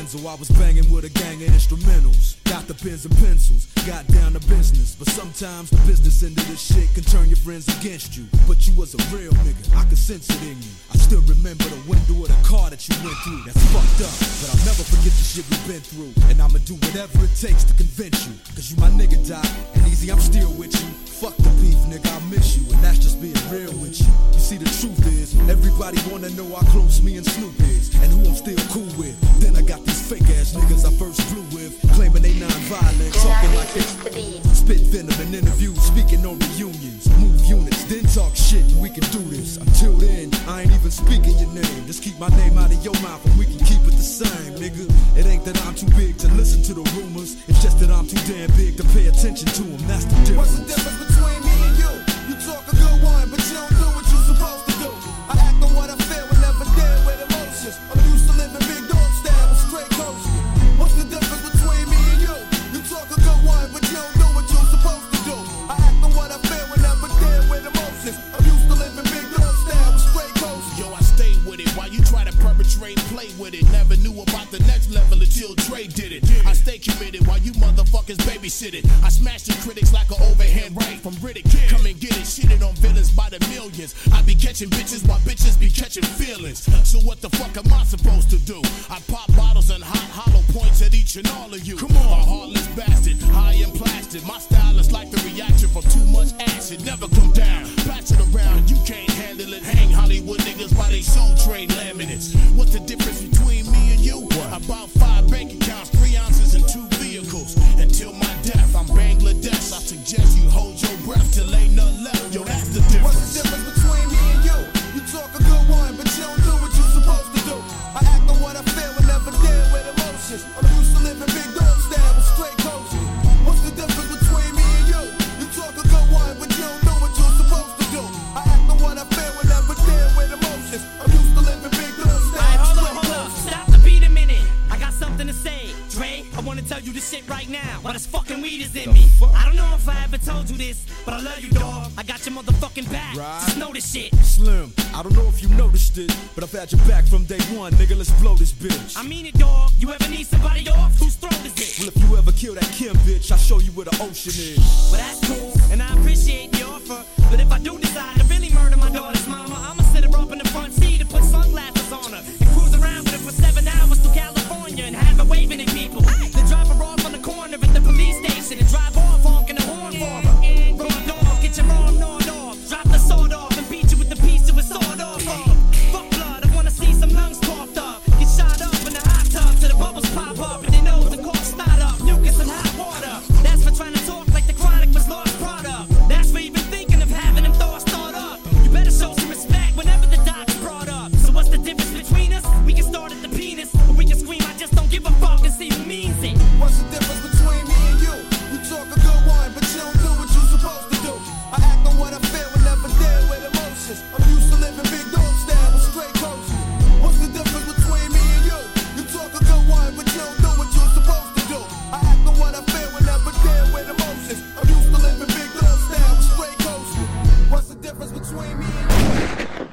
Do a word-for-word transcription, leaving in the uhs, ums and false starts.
Denzel, I was banging with a gang of instrumentals. Got the pens and pencils, got down to business. But sometimes the business end of this shit can turn your friends against you. But you was a real nigga, I could sense it in you. I still remember the window of the car that you went through. That's fucked up, but I'll never forget the shit we've been through. And I'ma do whatever it takes to convince you. Cause you my nigga, Doc, and easy, I'm still with you. Fuck the beef, nigga, I miss you, and that's just being real with you. You see, the truth is, everybody wanna know how close me and Snoop is, and who I'm still cool with. Then I got these fake ass niggas I first flew with, claiming they non-violent, talking like they spit venom in interviews, speaking on reunions, move units, then talk shit, and we can do this. Until then, I ain't even speaking your name. Just keep my name out of your mouth, and we can keep it the same, nigga. It ain't that I'm too big to listen to the rumors, it's just that I'm too damn big to pay attention to them. That's the difference. What's the difference between me and you? You talk a good one, but you don't do what you're supposed to do. I act on what I feel and never deal with emotions. I'm used to living big dog style with straight coaches. What's the difference between me and you? You talk a good one, but you don't do what you're supposed to do. I act on what I feel and never deal with emotions. I'm used to living big dog style with straight coaches. Yo, I stay with it while you try to perpetrate, play with it. Never knew about the next level until Dre did it. I stay committed while you motherfuckers babysit it. I smash the critics like an overhand right from Riddick. Come and get it, shitted on villains by the millions. I be catching bitches while bitches be catching feelings. So what the fuck am I supposed to do? I pop bottles and hot hollow points at each and all of you. Come on, a heartless bastard, high and plastic. My style is like the reaction from too much acid. Never come down, pass it around, you can't handle it. Hang Hollywood niggas by they soul trade laminates. What's the difference between me and you? About five bank accounts, three ounces and two vehicles. Until my death, I'm Bangladesh. I suggest you hold your breath till ain't none left. Yo, that's the difference. What's the difference between me and you? You talk a good one, but you don't do what you're supposed to do. I act on what I feel and never deal with emotions. I'm used to living big dog style with straight coaches. What's the difference between me and you? You talk a good one, but you don't do what you're supposed to do. I act on what I feel and never deal with emotions. I'm used to living big dog style. Alright, hold up, hold up. Stop the beat a minute. I got something to say. Dre, I wanna tell you this shit right now. Why this fucking weed is in me. I don't know if I ever told you this, but I love you, dog. I got your motherfucking back. Right. Just know this shit. Slim, I don't know if you noticed it, but I've had your back from day one, nigga. Let's blow this bitch. I mean it, dog. You ever need somebody off? Whose throat is it? Well, if you ever kill that Kim bitch, I'll show you where the ocean is. Well, that's cool, and I appreciate the offer. But if I do decide to really murder my daughter's mama, I'ma sit her up in the front seat and put sunglasses on her and cruise around with her for seven hours through California and have her waving at people. Then drop her off on the corner at the police station and drive off honking the horn for her. Raw dog, get your arm gnawed off. Drop the sword off and beat you with the piece of a sword off. Fuck blood, I wanna see some lungs coughed up. Get shot up in the hot tub till the bubbles pop up and they know the corpse snot up. Mucus and hot water. That's for trying to talk like the Chronic was lost product. That's for even thinking of having them thoughts thought up. You better show some respect whenever the doc's brought up. So what's the difference between us? We can start at the penis, or we can scream, I just don't give a fuck and see who means it. What's the difference between me and you? You talk a good one, but you don't do what you're supposed to do. I act on what I feel and never deal with emotions. I'm used to living big dog style with straight coaches. What's the difference between me and you? You talk a good one, but you don't do what you're supposed to do. I act on what I feel and never deal with emotions. I'm used to living big dog style with straight coaches. What's the difference between me and you?